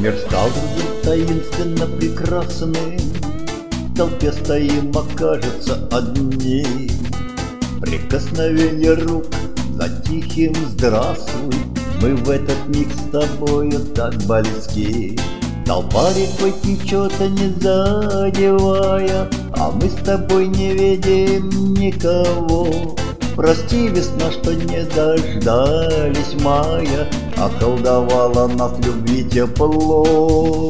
Мир стал вдруг таинственно прекрасным, в толпе стоим, окажется одни. Прикосновение рук за тихим здравствуй, мы в этот миг с тобою так близки. Толпа рекой течет, не задевая, а мы с тобой не видим никого. Прости, весна, что не дождались мая, околдовала нас любви тепло.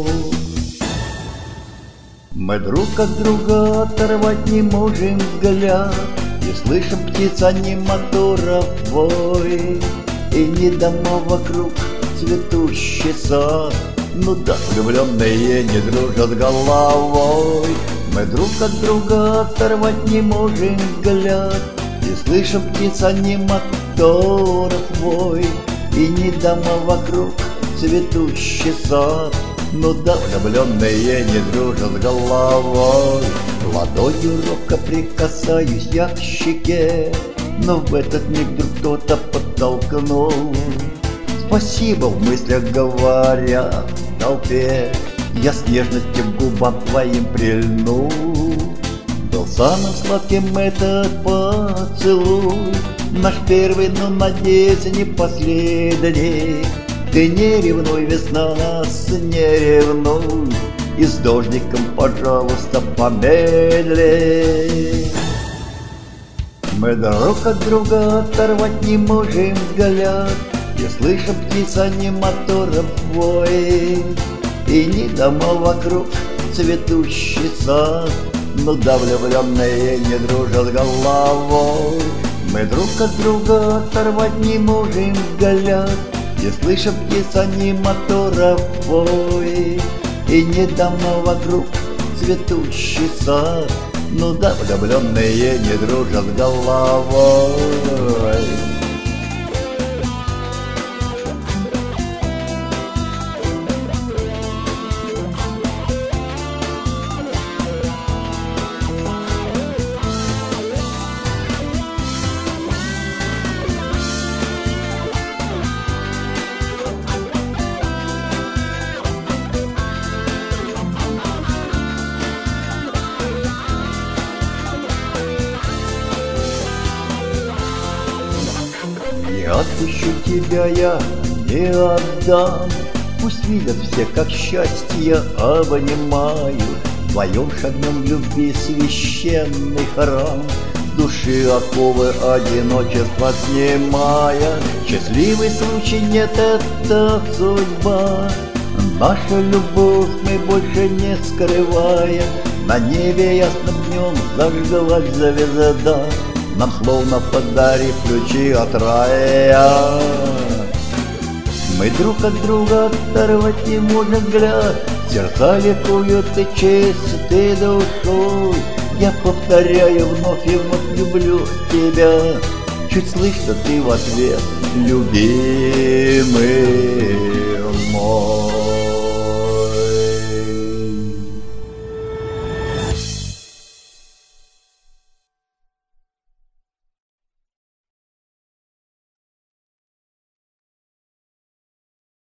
Мы друг от друга оторвать не можем взгляд, и слышим птиц, ни моторов вой, и ни дома вокруг, цветущий сад. Ну да, влюбленные не дружат головой. Мы друг от друга оторвать не можем взгляд, и слышим птиц, ни моторов вой, и ни дома вокруг, цветущий сад. Ну да, влюбленные не дружат головой. Ладонью робко прикасаюсь я к щеке, но в этот миг вдруг кто-то подтолкнул. Спасибо, в мыслях говоря в толпе, я с нежностью к губам твоим прильнул. Был самым сладким этот поцелуй, наш первый, но, надеюсь, не последний. Ты не ревнуй, весна, нас не ревнуй, и с дождиком, пожалуйста, помедли. Мы друг от друга оторвать не можем взгляд, и слышим птиц, ни моторов вой, и ни дома вокруг, цветущий сад. Но да, влюбленные не дружат головой. Мы друг от друга оторвать не можем взгляд, и слышим птиц, ни моторов вой, и ни дома вокруг, цветущий сад. Ну да, влюбленные не дружат головой. Не отпущу тебя я, не отдам, пусть видят все, как счастье обнимаю. Вдвоем шагнем в любви священный храм, души оковы одиночества снимая. Счастливый случай, нет, это судьба, наша любовь мы больше не скрываем. На небе ясным днем зажглась звезда, нам словно подарив ключи от рая. Мы друг от друга оторвать не можем взгляд, сердца ликуют и чистой душой. Я повторяю вновь и вновь, люблю тебя, чуть слышно ты в ответ, любимый.